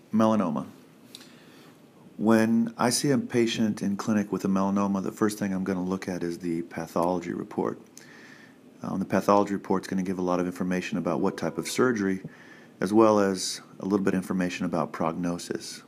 Melanoma. When I see a patient in clinic with a melanoma, the first thing I'm going to look at is the pathology report. The pathology report is going to give a lot of information about what type of surgery, as well as a little bit of information about prognosis.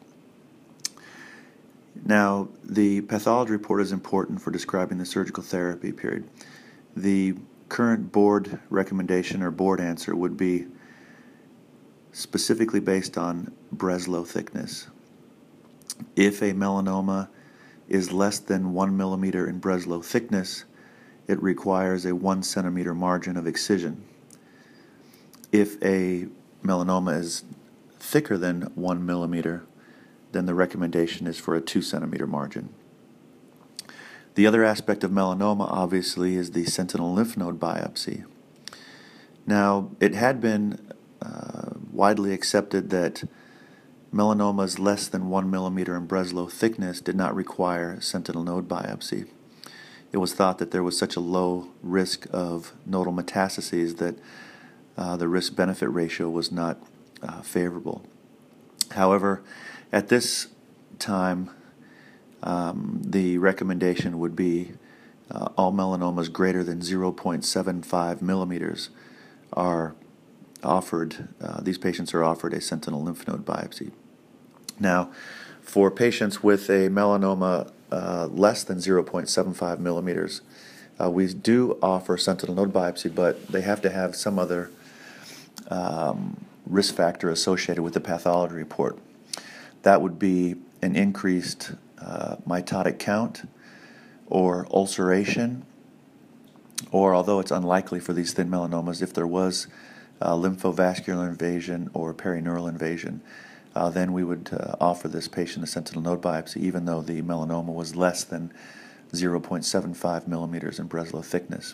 Now, the pathology report is important for describing the surgical therapy period. The current board recommendation or board answer would be specifically based on Breslow thickness. If a melanoma is less than 1 millimeter in Breslow thickness, it requires a 1 centimeter margin of excision. If a melanoma is thicker than 1 millimeter, then the recommendation is for a 2 centimeter margin. The other aspect of melanoma, obviously, is the sentinel lymph node biopsy. Now, it had been widely accepted that melanomas less than 1 millimeter in Breslow thickness did not require sentinel node biopsy. It was thought that there was such a low risk of nodal metastases that the risk-benefit ratio was not favorable. However, at this time, the recommendation would be all melanomas greater than 0.75 millimeters are offered, these patients are offered a sentinel lymph node biopsy. Now, for patients with a melanoma less than 0.75 millimeters, we do offer sentinel node biopsy, but they have to have some other risk factor associated with the pathology report. That would be an increased mitotic count or ulceration, or although it's unlikely for these thin melanomas, if there was lymphovascular invasion or perineural invasion, then we would offer this patient a sentinel node biopsy, even though the melanoma was less than 0.75 millimeters in Breslow thickness.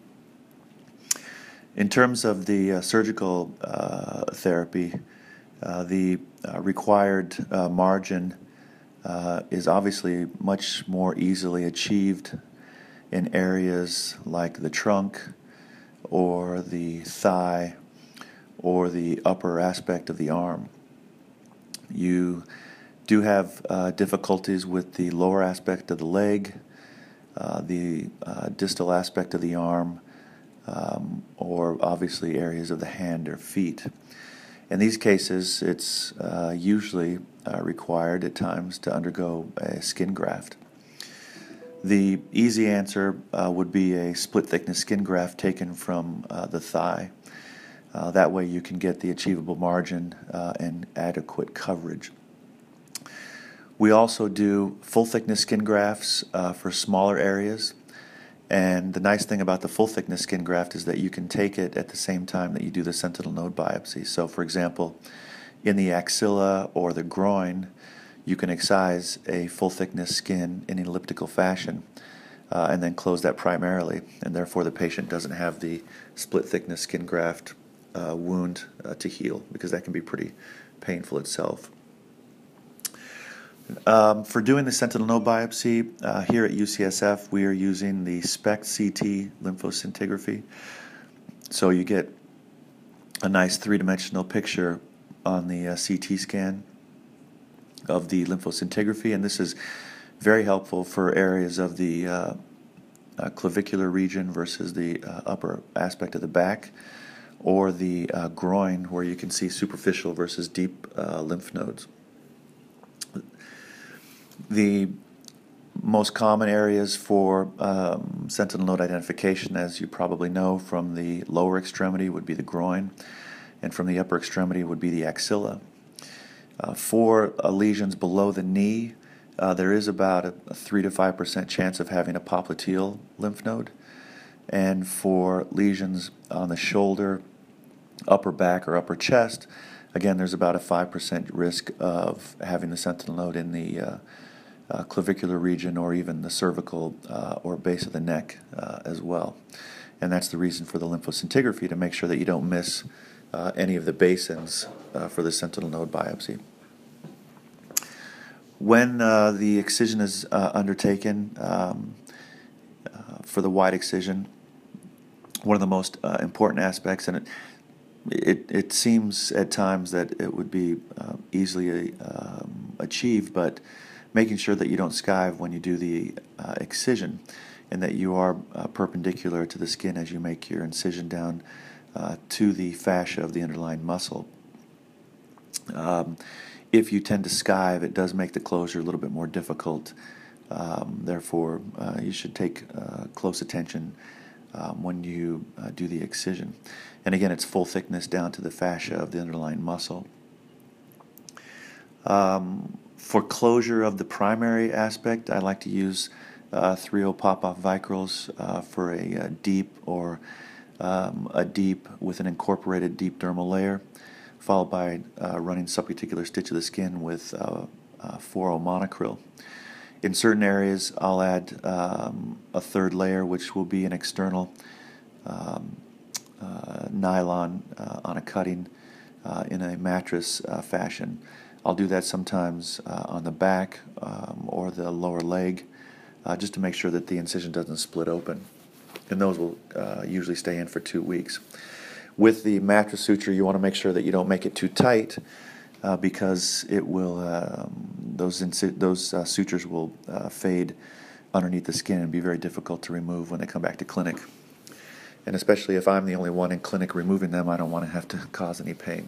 In terms of the surgical therapy, the required margin is obviously much more easily achieved in areas like the trunk or the thigh or the upper aspect of the arm. You do have difficulties with the lower aspect of the leg, the distal aspect of the arm, or obviously areas of the hand or feet. In these cases, it's usually required at times to undergo a skin graft. The easy answer would be a split-thickness skin graft taken from the thigh. That way you can get the achievable margin and adequate coverage. We also do full-thickness skin grafts for smaller areas. And the nice thing about the full-thickness skin graft is that you can take it at the same time that you do the sentinel node biopsy. So, for example, in the axilla or the groin, you can excise a full-thickness skin in an elliptical fashion and then close that primarily, and therefore the patient doesn't have the split-thickness skin graft wound to heal, because that can be pretty painful itself. For doing the sentinel node biopsy, here at UCSF, we are using the SPECT CT lymphoscintigraphy. So you get a nice three-dimensional picture on the CT scan of the lymphoscintigraphy, and this is very helpful for areas of the clavicular region versus the upper aspect of the back, or the groin, where you can see superficial versus deep lymph nodes. The most common areas for sentinel node identification, as you probably know from the lower extremity, would be the groin, and from the upper extremity would be the axilla. For lesions below the knee, there is about a 3 to 5% chance of having a popliteal lymph node. And for lesions on the shoulder, upper back, or upper chest, again, there's about a 5% risk of having the sentinel node in the clavicular region, or even the cervical or base of the neck as well. And that's the reason for the lymphoscintigraphy, to make sure that you don't miss any of the basins for the sentinel node biopsy. When the excision is undertaken for the wide excision, one of the most important aspects, and it seems at times that it would be easily achieved, but making sure that you don't skive when you do the excision, and that you are perpendicular to the skin as you make your incision down to the fascia of the underlying muscle. If you tend to skive, it does make the closure a little bit more difficult. Therefore, you should take close attention when you do the excision. And again, it's full thickness down to the fascia of the underlying muscle. For closure of the primary aspect, I like to use 3/0 pop-off Vicryls for a deep or a deep with an incorporated deep dermal layer, followed by running subcuticular stitch of the skin with 4/0 monocryl. In certain areas, I'll add a third layer, which will be an external nylon on a cutting in a mattress fashion. I'll do that sometimes on the back or the lower leg, just to make sure that the incision doesn't split open. And those will usually stay in for 2 weeks. With the mattress suture, you want to make sure that you don't make it too tight, because it will those sutures will fade underneath the skin and be very difficult to remove when they come back to clinic. And especially if I'm the only one in clinic removing them, I don't want to have to cause any pain.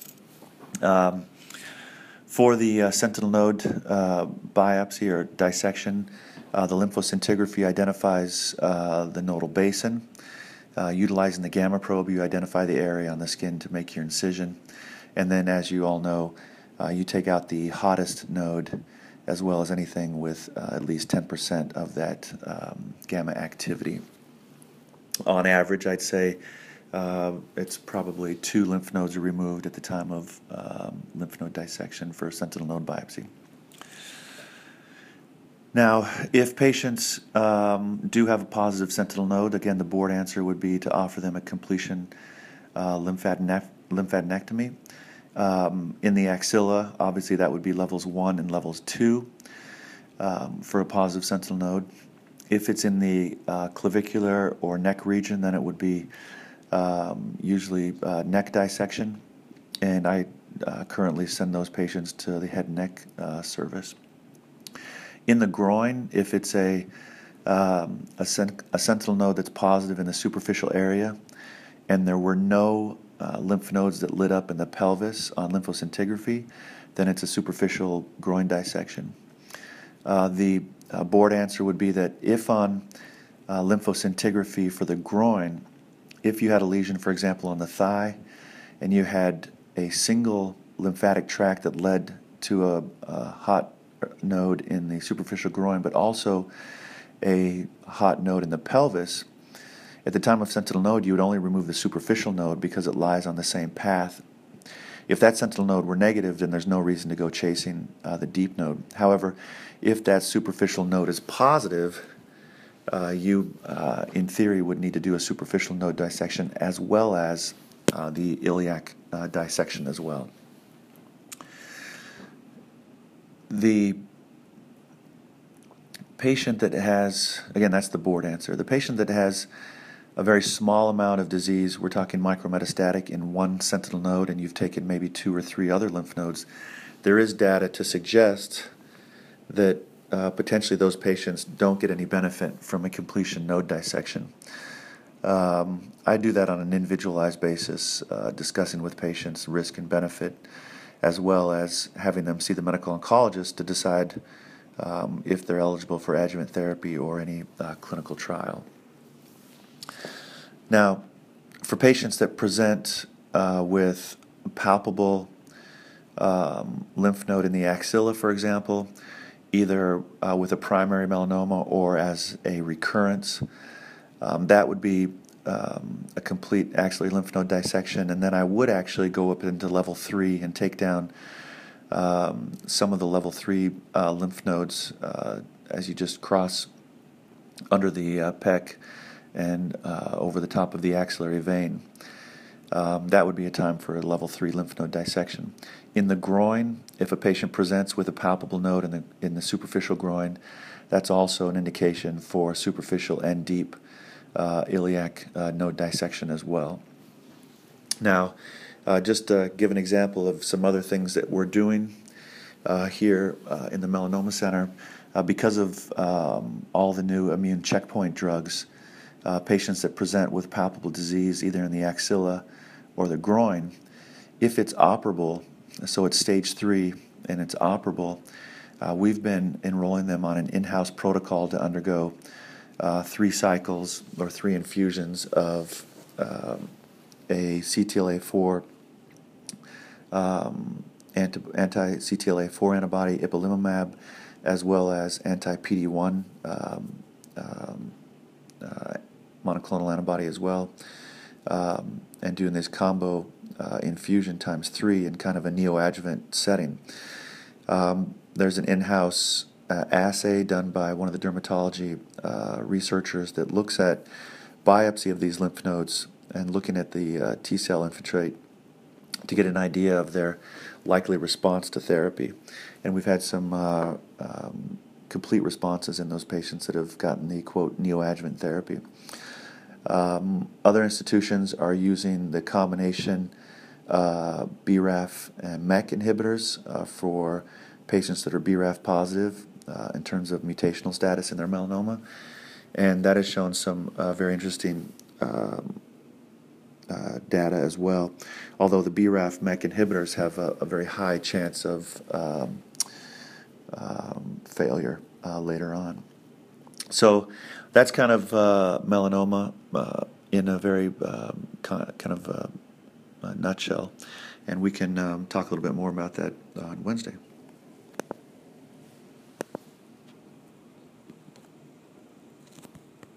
For the sentinel node biopsy or dissection, the lymphoscintigraphy identifies the nodal basin. Utilizing the gamma probe, you identify the area on the skin to make your incision. And then, as you all know, you take out the hottest node, as well as anything with at least 10% of that gamma activity. On average, I'd say it's probably 2 lymph nodes are removed at the time of lymph node dissection for sentinel node biopsy. Now, if patients do have a positive sentinel node, again, the board answer would be to offer them a completion lymphadenectomy. In the axilla, obviously that would be levels 1 and levels 2 for a positive sentinel node. If it's in the clavicular or neck region, then it would be usually neck dissection, and I currently send those patients to the head and neck service. In the groin, if it's a sentinel node that's positive in the superficial area, and there were no lymph nodes that lit up in the pelvis on lymphoscintigraphy, then it's a superficial groin dissection. The board answer would be that if on lymphoscintigraphy for the groin, if you had a lesion, for example, on the thigh, and you had a single lymphatic tract that led to a hot node in the superficial groin, but also a hot node in the pelvis, at the time of sentinel node, you would only remove the superficial node because it lies on the same path. If that sentinel node were negative, then there's no reason to go chasing the deep node. However, if that superficial node is positive, you, in theory, would need to do a superficial node dissection as well as the iliac dissection as well. The patient that has, again, that's the board answer. The patient that has a very small amount of disease, we're talking micrometastatic in one sentinel node, and you've taken maybe 2 or 3 other lymph nodes, there is data to suggest that potentially those patients don't get any benefit from a completion node dissection. I do that on an individualized basis, discussing with patients risk and benefit, as well as having them see the medical oncologist to decide if they're eligible for adjuvant therapy or any clinical trial. Now, for patients that present with palpable lymph node in the axilla, for example, either with a primary melanoma or as a recurrence, that would be a complete axillary lymph node dissection, and then I would actually go up into level 3 and take down some of the level 3 lymph nodes as you just cross under the pec and over the top of the axillary vein. That would be a time for a level 3 lymph node dissection. In the groin, if a patient presents with a palpable node in the superficial groin, that's also an indication for superficial and deep iliac node dissection as well. Now, just to give an example of some other things that we're doing here in the Melanoma Center, because of all the new immune checkpoint drugs, patients that present with palpable disease either in the axilla or the groin, if it's operable, so it's stage 3 and it's operable, we've been enrolling them on an in-house protocol to undergo 3 cycles or 3 infusions of a CTLA-4 anti-CTLA-4 antibody, ipilimumab, as well as anti-PD-1 monoclonal antibody as well, and doing this combo infusion times 3 in kind of a neoadjuvant setting. There's an in-house assay done by one of the dermatology researchers that looks at biopsy of these lymph nodes and looking at the T-cell infiltrate to get an idea of their likely response to therapy. And we've had some complete responses in those patients that have gotten the, quote, neoadjuvant therapy. Other institutions are using the combination BRAF and MEK inhibitors for patients that are BRAF positive in terms of mutational status in their melanoma, and that has shown some very interesting data as well, although the BRAF MEK inhibitors have a very high chance of failure later on. So that's kind of melanoma in a very kind of nutshell, and we can talk a little bit more about that on Wednesday.